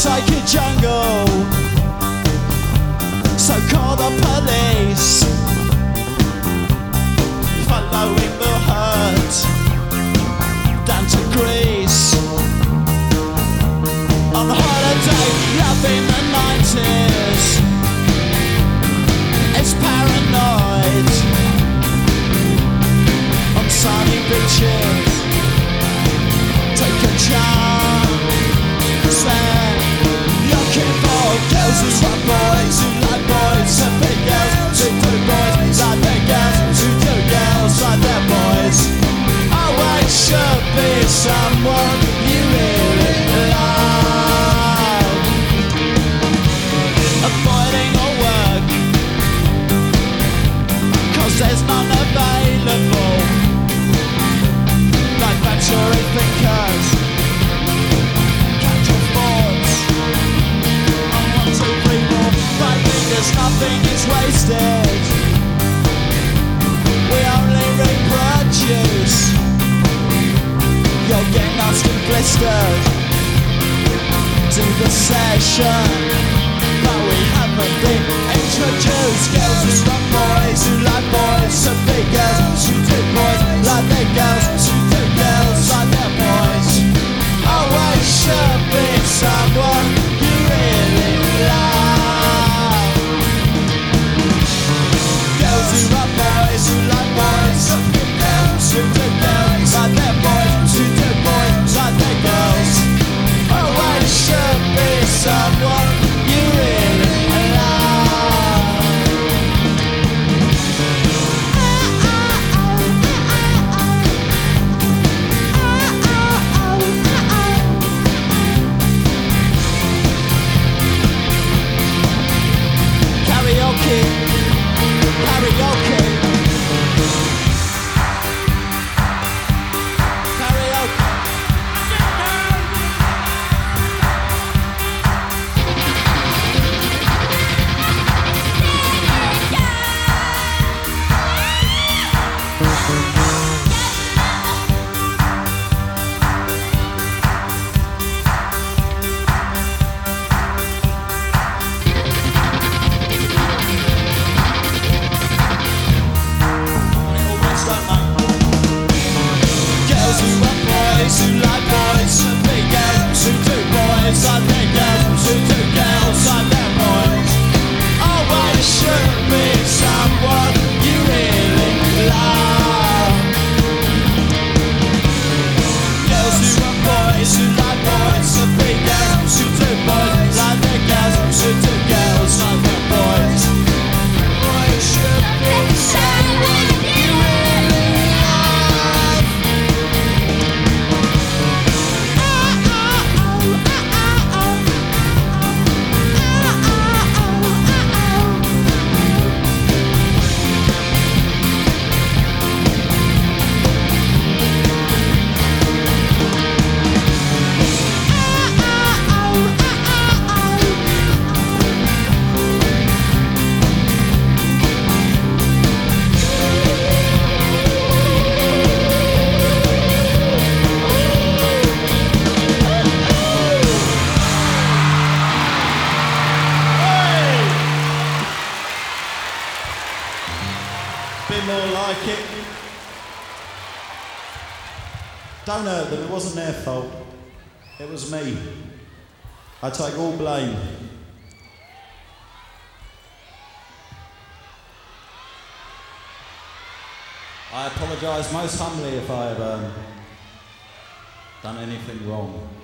psychic jungle. So call the police, following the herd down to Greece. On holiday, loving the 90s. It's paranoid on sunny beaches. Take a chance and looking for girls who love boys, who like boys, and big girls who do boys like their girls, who do girls like their boys. Always should be someone you really love. Avoiding all work, 'cause there's none available. Like battery thinkers, catch your thoughts on 1, 2, 3, 4, 5 fingers, nothing is wasted. We only reproduce. You'll get nasty blistered to the session, but we haven't been introduced. Girls who love boys, who like boys, and big girls who do boys like their girls, who do girls like their boys. Always should be someone you really love. Girls who love boys, who like boys, and big girls who do girls like their boys, who do boys like their girls. Always should be someone you really love. Karaoke, karaoke, karaoke. Girls who love boys, who like boys, and big girls who do boys like their girls, who do girls like their boys. Always should be someone you really love. Girls who love boys, who like boys, and big girls who do boys like their girls, who do girls like their boys. Always should be someone you really love. Bit more like it. Don't hurt them, it wasn't their fault. It was me. I take all blame. I apologise most humbly if I have done anything wrong.